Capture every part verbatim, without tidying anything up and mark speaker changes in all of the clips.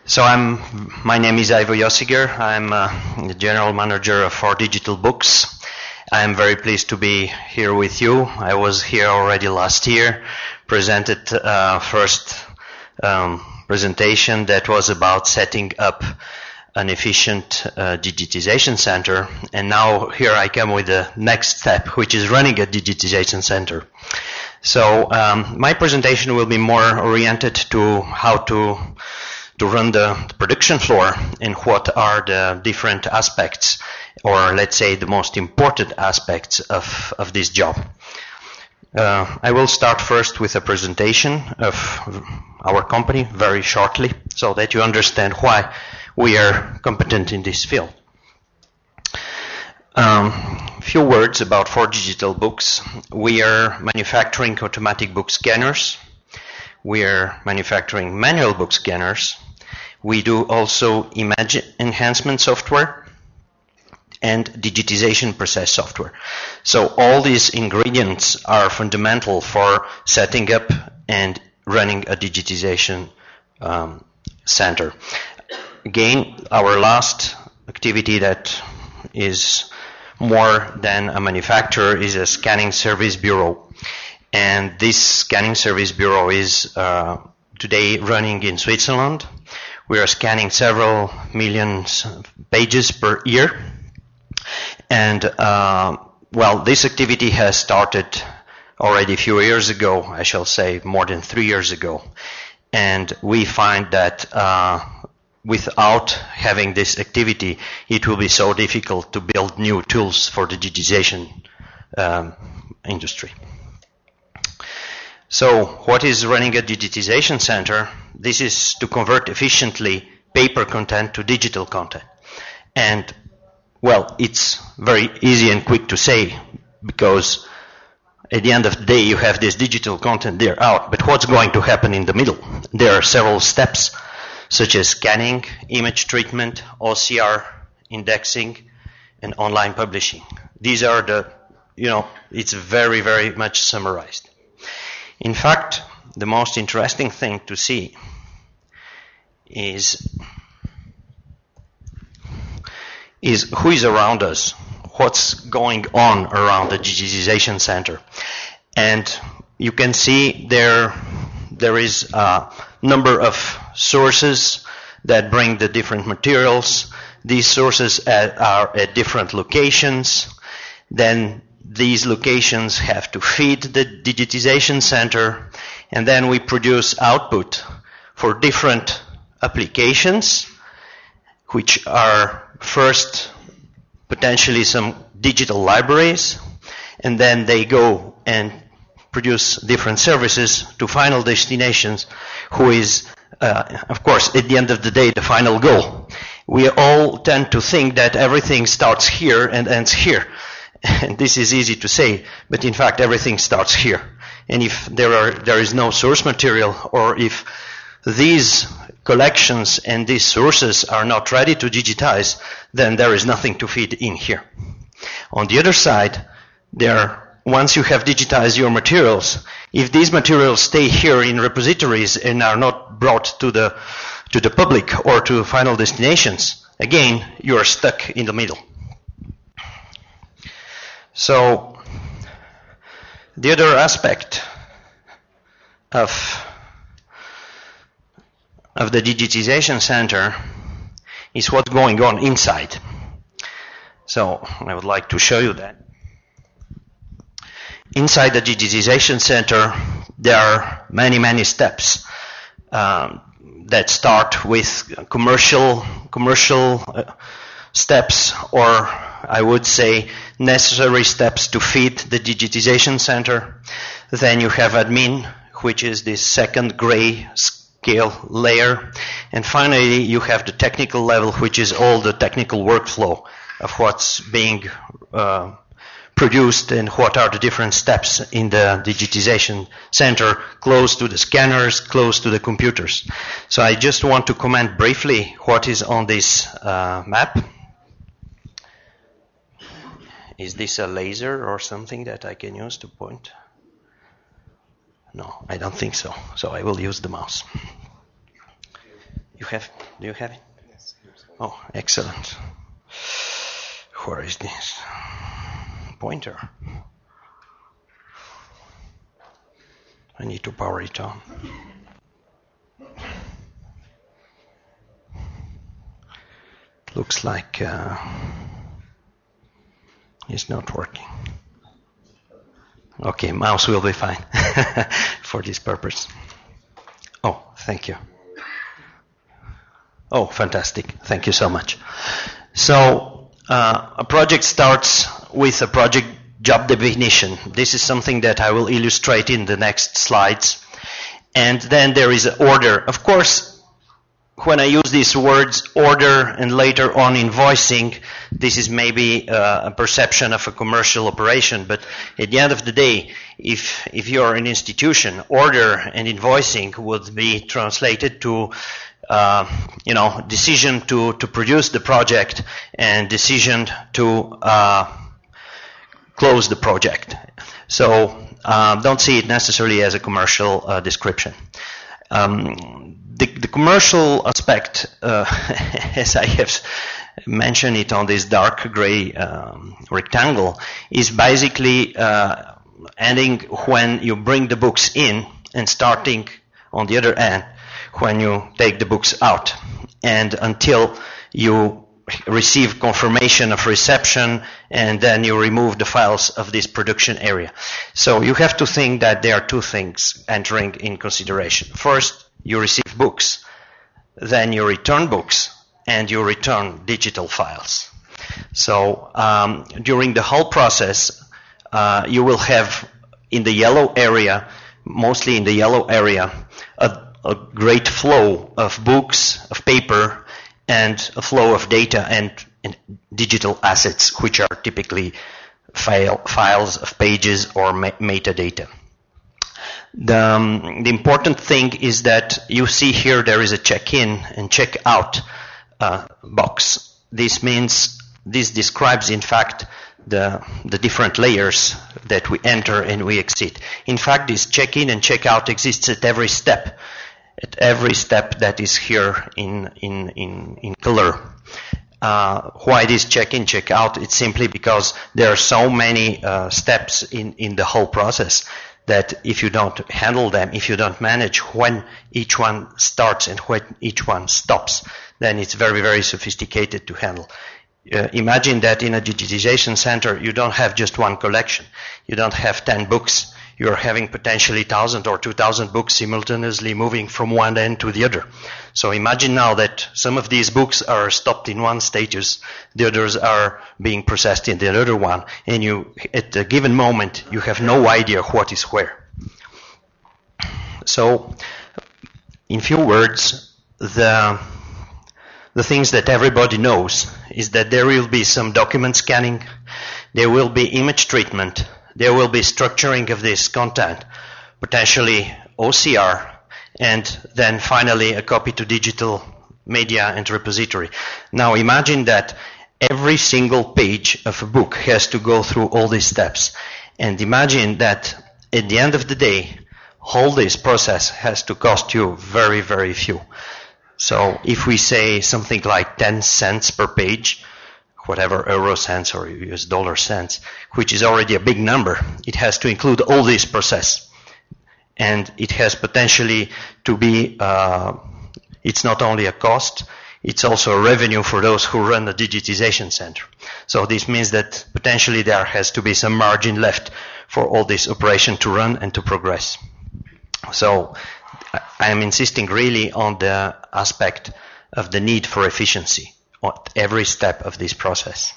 Speaker 1: So I'm, my name is Ivo Josiger. I'm uh, the general manager of four Digital Books. I'm very pleased to be here with you. I was here already last year, presented uh, first um, presentation that was about setting up an efficient uh, digitization center, and now here I come with the next step, which is running a digitization center. So um, my presentation will be more oriented to how to to run the, the production floor and what are the different aspects, or let's say the most important aspects of, of this job. Uh, I will start first with a presentation of our company very shortly so that you understand why we are competent in this field. Um, a few words about four Digital Books. We are manufacturing automatic book scanners. We are manufacturing manual book scanners. We do also image enhancement software and digitization process software. So all these ingredients are fundamental for setting up and running a digitization um, center. Again, our last activity that is more than a manufacturer is a scanning service bureau. And this scanning service bureau is uh, today running in Switzerland. We are scanning several million pages per year. And, uh, well, this activity has started already a few years ago, I shall say more than three years ago. And we find that uh, without having this activity, it will be so difficult to build new tools for the digitization um, industry. So what is running a digitization center? This is to convert efficiently paper content to digital content. And, well, it's very easy and quick to say, because at the end of the day you have this digital content there out, but what's going to happen in the middle? There are several steps, such as scanning, image treatment, O C R, indexing, and online publishing. These are the, you know, it's very, very much summarized. In fact, the most interesting thing to see is, is who is around us, what's going on around the digitization center. And you can see there, there is a number of sources that bring the different materials. These sources are at different locations. Then these locations have to feed the digitization center, and then we produce output for different applications, which are first potentially some digital libraries, and then they go and produce different services to final destinations, who is, uh, of course, at the end of the day, the final goal. We all tend to think that everything starts here and ends here. And this is easy to say, but in fact everything starts here. And if there are there is no source material, or if these collections and these sources are not ready to digitize, then there is nothing to feed in here. On the other side, there, once you have digitized your materials, if these materials stay here in repositories and are not brought to the to the public or to final destinations, again you are stuck in the middle. So the other aspect of, of the digitization center is what's going on inside. So I would like to show you that. Inside the digitization center, there are many, many steps um, that start with commercial, commercial uh, steps, or I would say necessary steps to feed the digitization center. Then you have admin, which is this second gray scale layer. And finally, you have the technical level, which is all the technical workflow of what's being uh, produced and what are the different steps in the digitization center, close to the scanners, close to the computers. So I just want to comment briefly what is on this uh, map. Is this a laser or something that I can use to point? No, I don't think so. So I will use the mouse. You have, do you have it? Yes. Oh, excellent. Where is this? Pointer. I need to power it on. Looks like uh, it's not working. Okay, mouse will be fine for this purpose. Oh, thank you. Oh, fantastic. Thank you so much. So, uh, a project starts with a project job definition. This is something that I will illustrate in the next slides. And then there is an order. Of course, when I use these words, order and later on invoicing, this is maybe uh, a perception of a commercial operation, but at the end of the day, if if you're an institution, order and invoicing would be translated to uh, you know, decision to, to produce the project and decision to uh, close the project. So uh, don't see it necessarily as a commercial uh, description. Um, the, the commercial aspect, uh, as I have mentioned it on this dark gray um, rectangle, is basically uh, ending when you bring the books in and starting on the other end when you take the books out, and until you receive confirmation of reception, and then you remove the files of this production area. So you have to think that there are two things entering in consideration. First, you receive books, then you return books, and you return digital files. So um, during the whole process, uh, you will have in the yellow area, mostly in the yellow area, a, a great flow of books, of paper, and a flow of data and, and digital assets, which are typically file, files of pages or me metadata. The, um, the important thing is that you see here there is a check-in and check-out uh, box. This means, this describes in fact the, the different layers that we enter and we exit. In fact, this check-in and check-out exists at every step. At every step that is here in in in, in color. Uh, why this check-in, check-out? It's simply because there are so many uh, steps in in the whole process that if you don't handle them, if you don't manage when each one starts and when each one stops, then it's very very sophisticated to handle. Uh, imagine that in a digitization center you don't have just one collection. You don't have ten books. You're having potentially one thousand or two thousand books simultaneously moving from one end to the other. So imagine now that some of these books are stopped in one status, the others are being processed in the other one, and you, at a given moment, you have no idea what is where. So, in few words, the, the things that everybody knows is that there will be some document scanning, there will be image treatment, there will be structuring of this content, potentially O C R, and then finally a copy to digital media and repository. Now imagine that every single page of a book has to go through all these steps. And imagine that at the end of the day, all this process has to cost you very, very few. So if we say something like ten cents per page, whatever euro cents or U S dollar cents, which is already a big number, it has to include all this process. And it has potentially to be, uh, it's not only a cost, it's also a revenue for those who run the digitization center. So this means that potentially there has to be some margin left for all this operation to run and to progress. So I am insisting really on the aspect of the need for efficiency at every step of this process.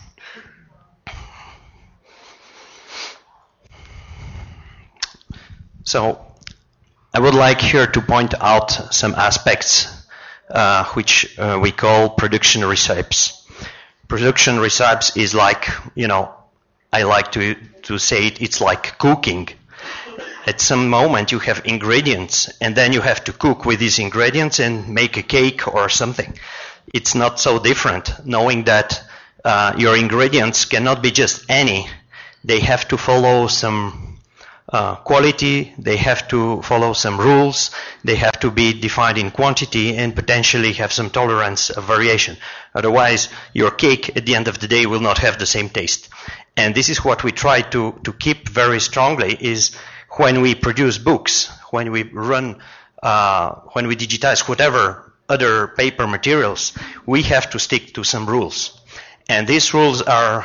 Speaker 1: So I would like here to point out some aspects uh, which uh, we call production recipes. Production recipes is like, you know, I like to, to say it, it's like cooking. At some moment you have ingredients and then you have to cook with these ingredients and make a cake or something. It's not so different, knowing that uh, your ingredients cannot be just any. They have to follow some uh, quality, they have to follow some rules, they have to be defined in quantity and potentially have some tolerance of variation. Otherwise, your cake at the end of the day will not have the same taste. And this is what we try to, to keep very strongly, is when we produce books, when we run, uh, when we digitize whatever other paper materials, we have to stick to some rules. And these rules are,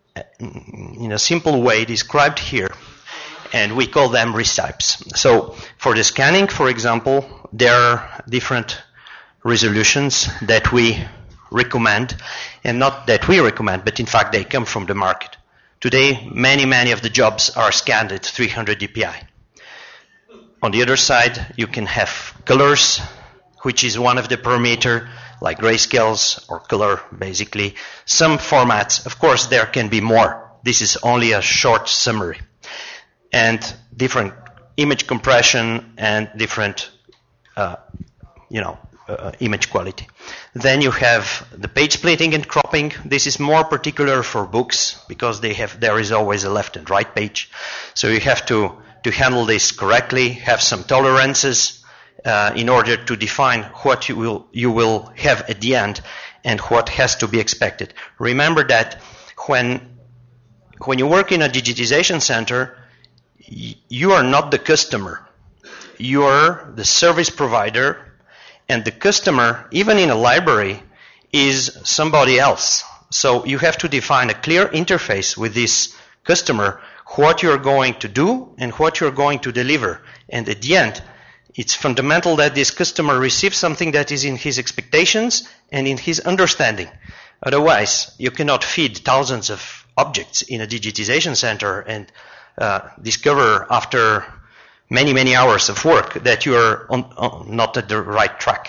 Speaker 1: in a simple way, described here, and we call them restypes. So for the scanning, for example, there are different resolutions that we recommend, and not that we recommend, but in fact they come from the market. Today, many, many of the jobs are scanned at three hundred D P I. On the other side, you can have colors, which is one of the parameters, like grayscales or color, basically. Some formats, of course, there can be more. This is only a short summary. And different image compression and different, uh, you know, uh, image quality. Then you have the page splitting and cropping. This is more particular for books because they have, there is always a left and right page. So you have to, to handle this correctly, have some tolerances uh, in order to define what you will, you will have at the end and what has to be expected. Remember that when, when you work in a digitization center, you are not the customer. You are the service provider, and the customer, even in a library, is somebody else. So you have to define a clear interface with this customer, what you're going to do and what you're going to deliver. And at the end, it's fundamental that this customer receives something that is in his expectations and in his understanding. Otherwise, you cannot feed thousands of objects in a digitization center and Uh, discover after many, many hours of work that you are on, on, not at the right track.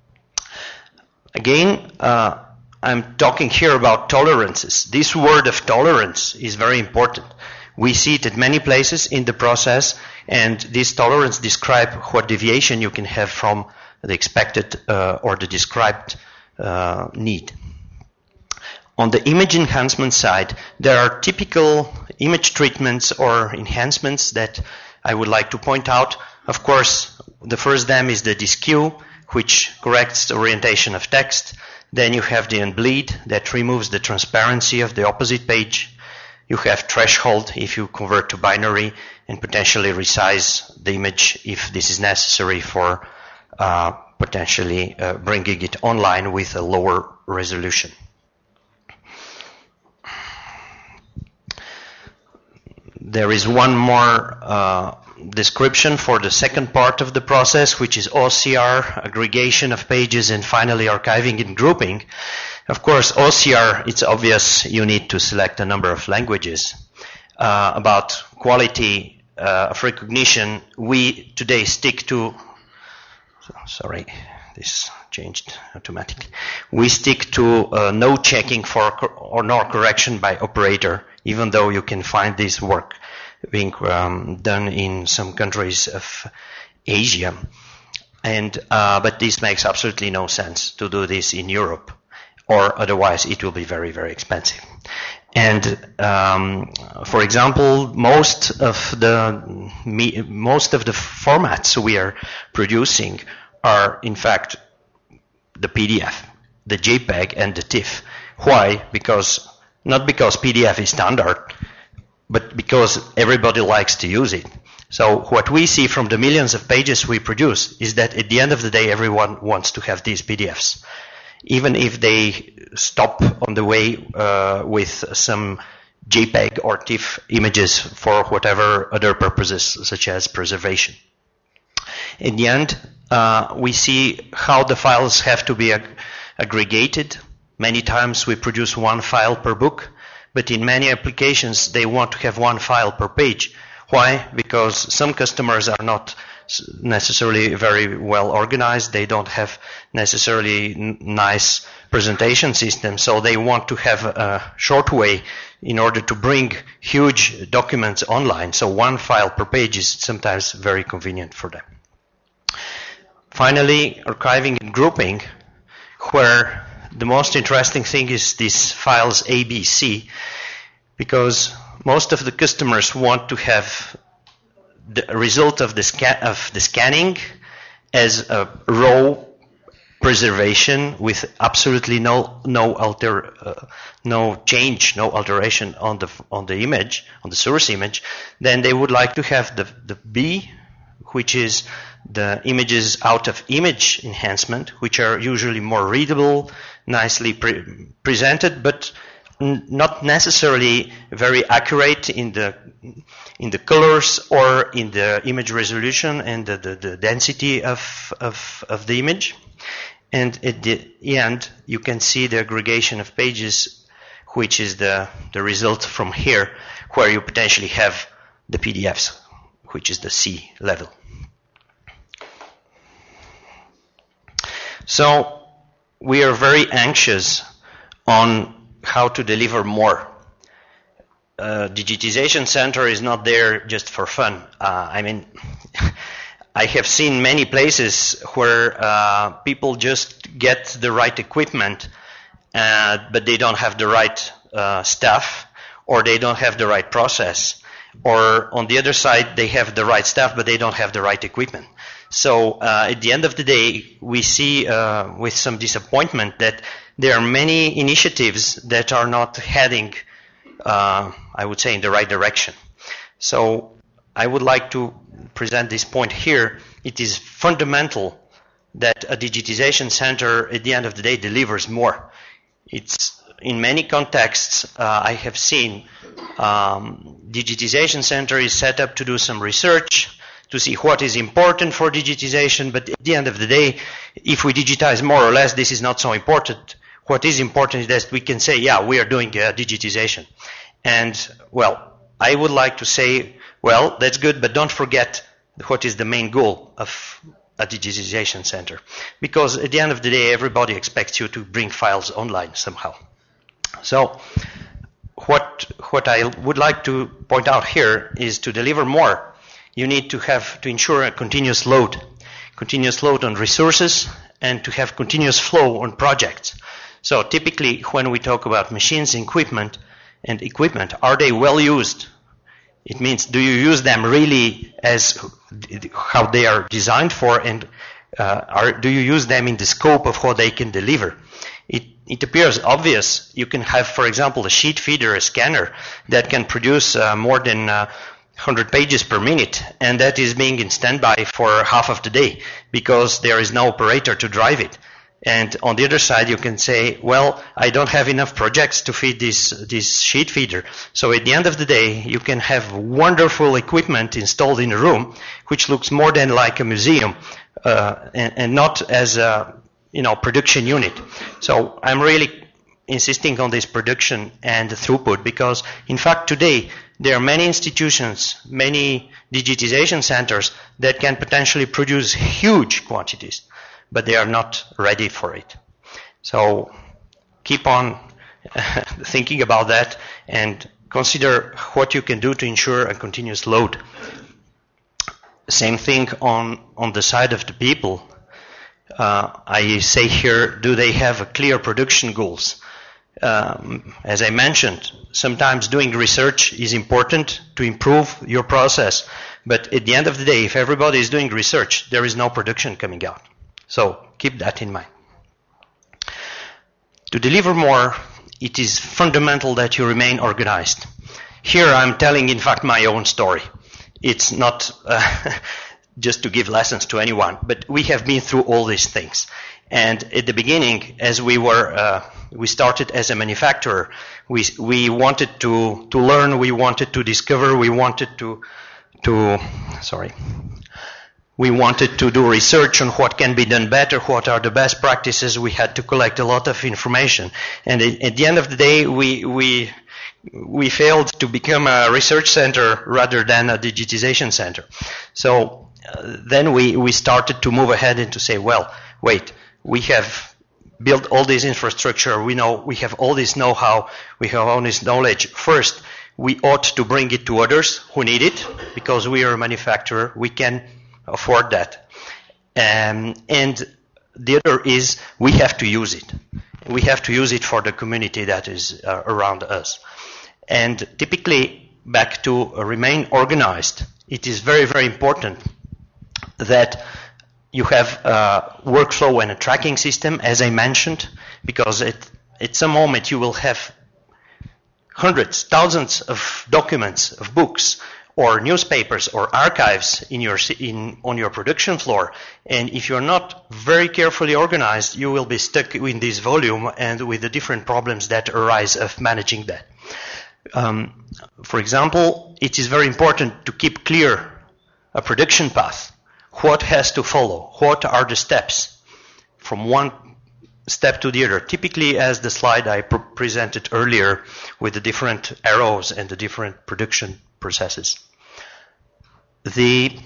Speaker 1: Again, uh, I'm talking here about tolerances. This word of tolerance is very important. We see it at many places in the process, and this tolerance describes what deviation you can have from the expected uh, or the described uh, need. On the image enhancement side, there are typical image treatments or enhancements that I would like to point out. Of course, the first them is the deskew, which corrects the orientation of text. Then you have the unbleed that removes the transparency of the opposite page. You have threshold if you convert to binary, and potentially resize the image if this is necessary for uh, potentially uh, bringing it online with a lower resolution. There is one more uh, description for the second part of the process, which is O C R, aggregation of pages, and finally archiving and grouping. Of course, O C R, it's obvious you need to select a number of languages. Uh, about quality uh, of recognition, we today stick to, sorry, this changed automatically. We stick to uh, no checking for or no correction by operator, even though you can find this work being um, done in some countries of Asia. And uh, but this makes absolutely no sense to do this in Europe, or otherwise it will be very, very expensive. And um, for example, most of the most of the formats we are producing are in fact the P D F, the JPEG, and the TIFF. Why? Because not because P D F is standard, but because everybody likes to use it. So what we see from the millions of pages we produce is that at the end of the day, everyone wants to have these P D Fs. Even if they stop on the way uh, with some JPEG or TIFF images for whatever other purposes, such as preservation. In the end, uh, we see how the files have to be ag aggregated. Many times we produce one file per book, but in many applications they want to have one file per page. Why? Because some customers are not necessarily very well organized. They don't have necessarily nice presentation systems, so they want to have a short way in order to bring huge documents online. So one file per page is sometimes very convenient for them. Finally, archiving and grouping, where the most interesting thing is these files A B C, because most of the customers want to have the result of the, scan of the scanning as a raw preservation with absolutely no no alter uh, no change, no alteration on the on the image, on the source image. Then they would like to have the the B, which is the images out of image enhancement, which are usually more readable, nicely pre presented, but n not necessarily very accurate in the in the colors or in the image resolution and the, the, the density of, of, of the image. And at the end, you can see the aggregation of pages, which is the, the result from here, where you potentially have the P D Fs, which is the C level. So we are very anxious on how to deliver more. Uh, digitization center is not there just for fun. Uh, I mean, I have seen many places where uh, people just get the right equipment, uh, but they don't have the right uh, staff, or they don't have the right process, or on the other side, they have the right staff, but they don't have the right equipment. So uh, at the end of the day, we see uh, with some disappointment that there are many initiatives that are not heading, uh, I would say, in the right direction. So I would like to present this point here. It is fundamental that a digitization center at the end of the day delivers more. It's in many contexts uh, I have seen um, digitization center is set up to do some research, to see what is important for digitization, but at the end of the day, if we digitize more or less, this is not so important. What is important is that we can say, yeah, we are doing uh, digitization. And, well, I would like to say, well, that's good, but don't forget what is the main goal of a digitization center. Because at the end of the day, everybody expects you to bring files online somehow. So what, what I would like to point out here is to deliver more, you need to have to ensure a continuous load, continuous load on resources, and to have continuous flow on projects. So typically, when we talk about machines, equipment, and equipment, are they well used? It means, do you use them really as how they are designed for, and uh, are, do you use them in the scope of what they can deliver? It, it appears obvious. You can have, for example, a sheet feeder, a scanner that can produce uh, more than uh, one hundred pages per minute, and that is being in standby for half of the day because there is no operator to drive it. And on the other side, you can say, well, I don't have enough projects to feed this, this sheet feeder. So at the end of the day, you can have wonderful equipment installed in a room, which looks more than like a museum, uh, and, and not as a, you know, production unit. So I'm really insisting on this production and throughput because, in fact, today, there are many institutions, many digitization centers that can potentially produce huge quantities, but they are not ready for it. So keep on thinking about that and consider what you can do to ensure a continuous load. Same thing on, on the side of the people. Uh, I say here, do they have a clear production goals? Um, as I mentioned, sometimes doing research is important to improve your process, but at the end of the day, if everybody is doing research, there is no production coming out. So keep that in mind. To deliver more, it is fundamental that you remain organized. Here I'm telling, in fact, my own story. It's not uh, just to give lessons to anyone, but we have been through all these things. And at the beginning, as we were, uh, we started as a manufacturer, we we wanted to to learn, we wanted to discover, we wanted to to sorry. We wanted to do research on what can be done better, what are the best practices. We had to collect a lot of information. And at the end of the day, we, we, we failed to become a research center rather than a digitization center. So uh, then we, we started to move ahead and to say, well, wait, we have built all this infrastructure. We know, we have all this know-how. We have all this knowledge. First, we ought to bring it to others who need it because we are a manufacturer. We can afford that. Um, and the other is we have to use it. We have to use it for the community that is uh, around us. And typically, back to uh, remain organized, it is very, very important that you have a workflow and a tracking system, as I mentioned, because at, at some moment you will have hundreds, thousands of documents, of books, or newspapers, or archives in your, in, on your production floor. And if you're not very carefully organized, you will be stuck in this volume and with the different problems that arise of managing that. Um, for example, it is very important to keep clear a production path. What has to follow? What are the steps from one step to the other? Typically, as the slide I pr presented earlier with the different arrows and the different production processes. The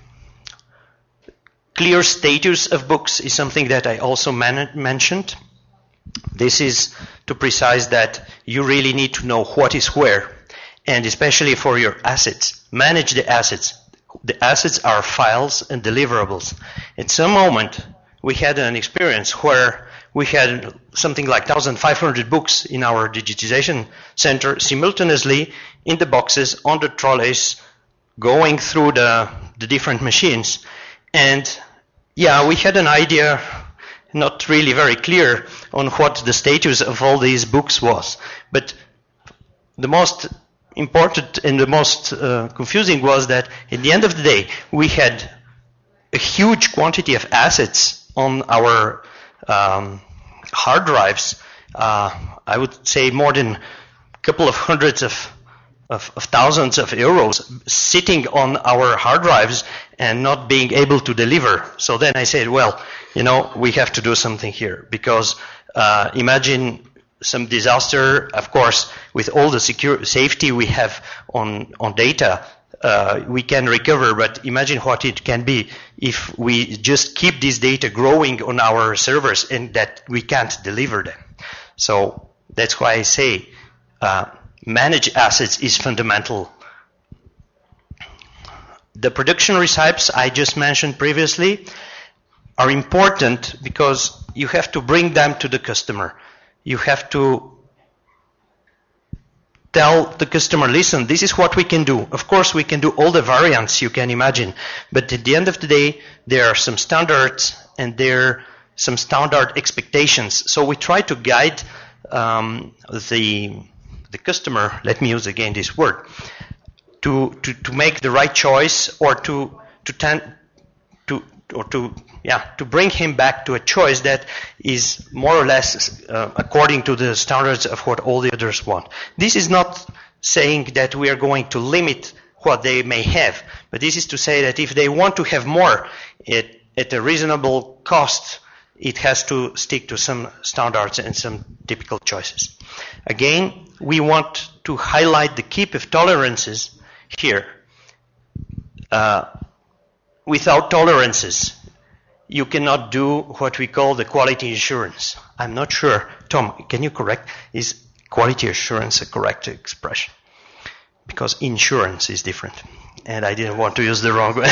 Speaker 1: clear status of books is something that I also man mentioned. This is to precise that you really need to know what is where, and especially for your assets. Manage the assets. The assets are files and deliverables. At some moment, we had an experience where we had something like one thousand five hundred books in our digitization center simultaneously in the boxes, on the trolleys, going through the, the different machines. And yeah, we had an idea, not really very clear, on what the status of all these books was. But the most important and the most uh, confusing was that at the end of the day, we had a huge quantity of assets on our um, hard drives. Uh, I would say more than a couple of hundreds of, of, of thousands of euros sitting on our hard drives and not being able to deliver. So then I said, well, you know, we have to do something here, because uh, imagine some disaster. Of course, with all the secure safety we have on, on data, uh, we can recover, but imagine what it can be if we just keep this data growing on our servers and that we can't deliver them. So that's why I say uh, manage assets is fundamental. The production recipes I just mentioned previously are important because you have to bring them to the customer. You have to tell the customer, listen, this is what we can do. Of course, we can do all the variants you can imagine, but at the end of the day, there are some standards and there are some standard expectations. So we try to guide um, the, the customer, let me use again this word, to, to, to make the right choice, or to, to tend to, or to, yeah, to bring him back to a choice that is more or less uh, according to the standards of what all the others want. This is not saying that we are going to limit what they may have, but this is to say that if they want to have more at, at a reasonable cost, it has to stick to some standards and some typical choices. Again, we want to highlight the keep of tolerances here. Uh, without tolerances, you cannot do what we call the quality assurance. I'm not sure. Tom, can you correct? Is quality assurance a correct expression? Because insurance is different, and I didn't want to use the wrong one.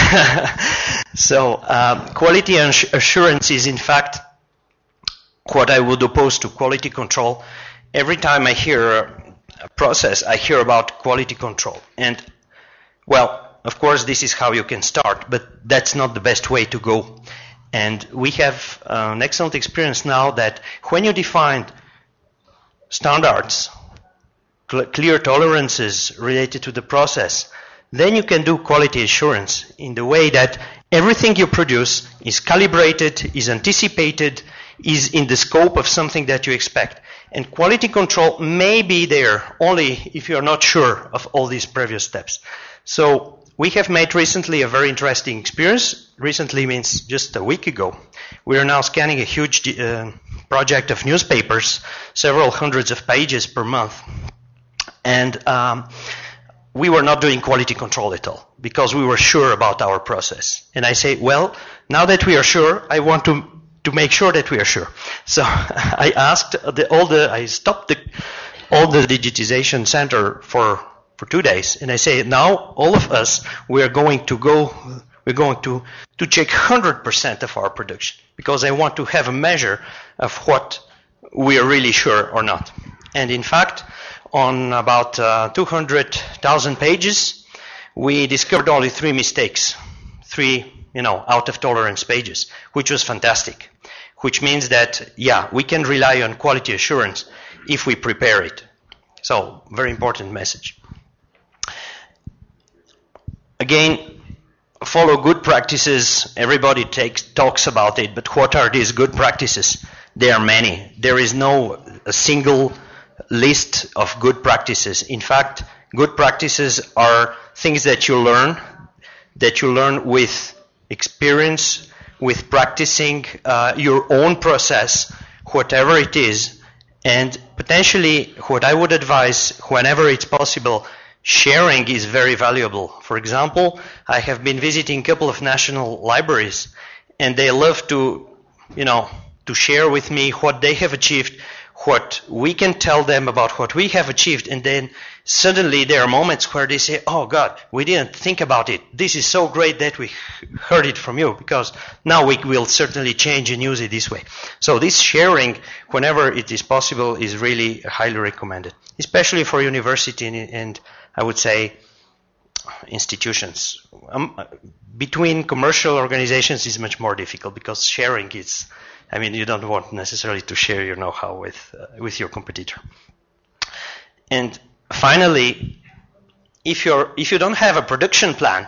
Speaker 1: So um, quality assurance is in fact what I would oppose to quality control. Every time I hear a process, I hear about quality control. And well, of course, this is how you can start, but that's not the best way to go. And we have uh, an excellent experience now that when you define standards, cl clear tolerances related to the process, then you can do quality assurance in the way that everything you produce is calibrated, is anticipated, is in the scope of something that you expect. And quality control may be there only if you're not sure of all these previous steps. So we have made recently a very interesting experience. Recently means just a week ago. We are now scanning a huge uh, project of newspapers, several hundreds of pages per month. And um, we were not doing quality control at all because we were sure about our process. And I say, well, now that we are sure, I want to to make sure that we are sure. So I asked the, all the, I stopped the, all the digitization center for, for two days. And I say, now all of us, we are going to go, we're going to, to check one hundred percent of our production because I want to have a measure of what we are really sure or not. And in fact, on about uh, two hundred thousand pages, we discovered only three mistakes, three, you know, out of tolerance pages, which was fantastic, which means that, yeah, we can rely on quality assurance if we prepare it. So, very important message. Again, follow good practices. Everybody takes, talks about it, but what are these good practices? There are many. There is no a single list of good practices. In fact, good practices are things that you learn, that you learn with experience, with practicing uh, your own process, whatever it is. And potentially, what I would advise, whenever it's possible, sharing is very valuable. For example, I have been visiting a couple of national libraries, and they love to, you know, to share with me what they have achieved, what we can tell them about what we have achieved, and then suddenly there are moments where they say, oh God, we didn't think about it. This is so great that we heard it from you, because now we will certainly change and use it this way. So this sharing, whenever it is possible, is really highly recommended, especially for university and, and I would say institutions. Um, between commercial organizations is much more difficult, because sharing is, I mean, you don't want necessarily to share your know-how with uh, with your competitor. And finally, if you're if you don't have a production plan,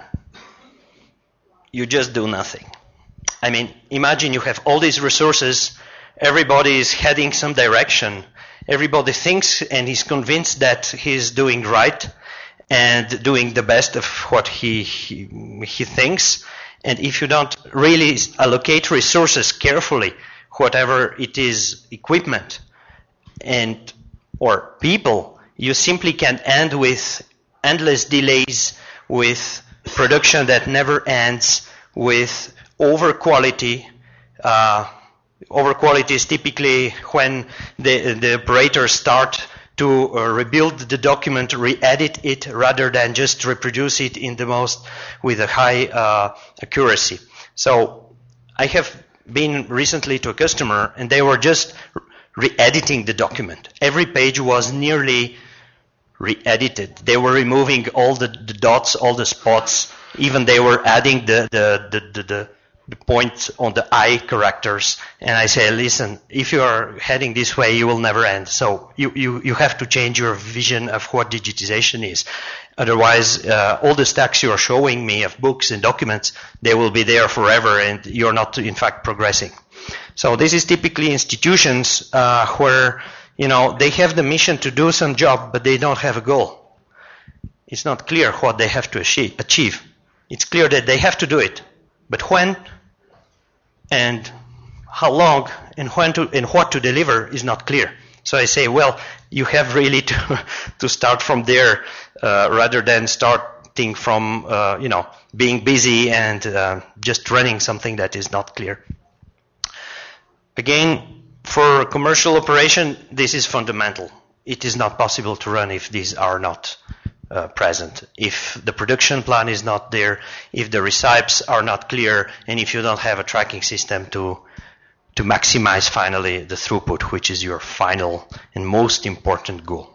Speaker 1: you just do nothing. I mean, imagine you have all these resources, everybody is heading some direction, everybody thinks and is convinced that he's doing right and doing the best of what he he, he thinks. And if you don't really allocate resources carefully, whatever it is, equipment and or people, you simply can end with endless delays, with production that never ends, with over quality. Uh, over quality is typically when the, the operators start to uh, rebuild the document, re-edit it, rather than just reproduce it in the most with a high uh, accuracy. So I have been recently to a customer, and they were just re-editing the document. Every page was nearly re-edited. They were removing all the, the dots, all the spots. Even they were adding the the the, the, the the point on the I characters. And I say, listen, if you are heading this way, you will never end. So you, you, you have to change your vision of what digitization is. Otherwise, uh, all the stacks you are showing me of books and documents, they will be there forever, and you're not, in fact, progressing. So this is typically institutions uh, where, you know, they have the mission to do some job, but they don't have a goal. It's not clear what they have to achieve. It's clear that they have to do it, but when and how long and when to and what to deliver is not clear. So I say, well, you have really to to start from there uh, rather than starting from uh, you know being busy and uh, just running something that is not clear. Again, for commercial operation, this is fundamental. It is not possible to run if these are not uh, present. If the production plan is not there, if the recipes are not clear, and if you don't have a tracking system to to maximize finally the throughput, which is your final and most important goal.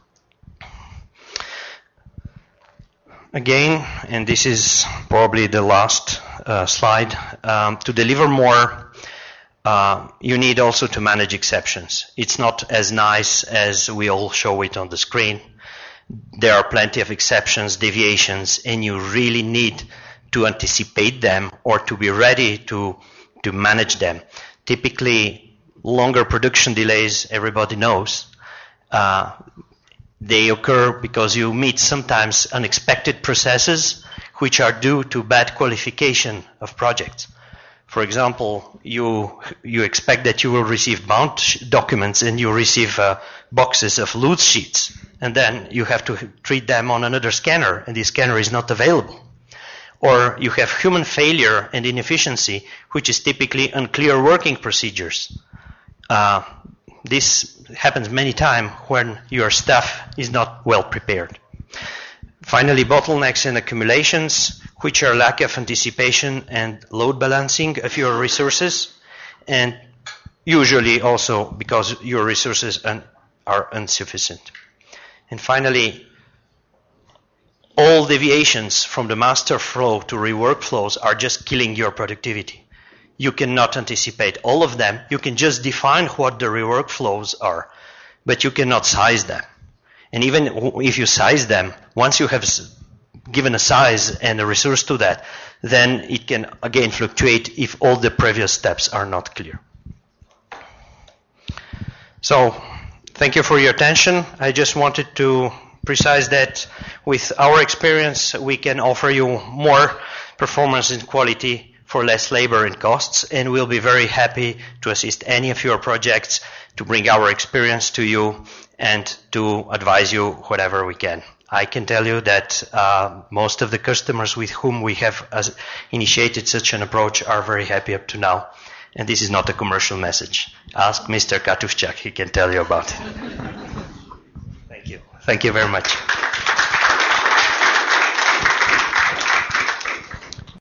Speaker 1: Again, and this is probably the last uh, slide, um, to deliver more, uh, you need also to manage exceptions. It's not as nice as we all show it on the screen. There are plenty of exceptions, deviations, and you really need to anticipate them or to be ready to, to manage them. Typically, longer production delays, everybody knows, uh, they occur because you meet sometimes unexpected processes which are due to bad qualification of projects. For example, you you expect that you will receive bound documents and you receive uh, boxes of loose sheets, and then you have to treat them on another scanner, and the scanner is not available. Or you have human failure and inefficiency, which is typically unclear working procedures. Uh, this happens many times when your staff is not well prepared. Finally, bottlenecks and accumulations, which are lack of anticipation and load balancing of your resources, and usually also because your resources are insufficient. And finally, all deviations from the master flow to rework flows are just killing your productivity. You cannot anticipate all of them. You can just define what the rework flows are, but you cannot size them. And even if you size them, once you have given a size and a resource to that, then it can again fluctuate if all the previous steps are not clear. So, thank you for your attention. I just wanted to precise that with our experience, we can offer you more performance and quality for less labor and costs, and we'll be very happy to assist any of your projects, to bring our experience to you and to advise you whatever we can. I can tell you that uh, most of the customers with whom we have as initiated such an approach are very happy up to now, and this is not a commercial message. Ask Mister Katuszczak, he can tell you about it. Thank you. Thank you very much.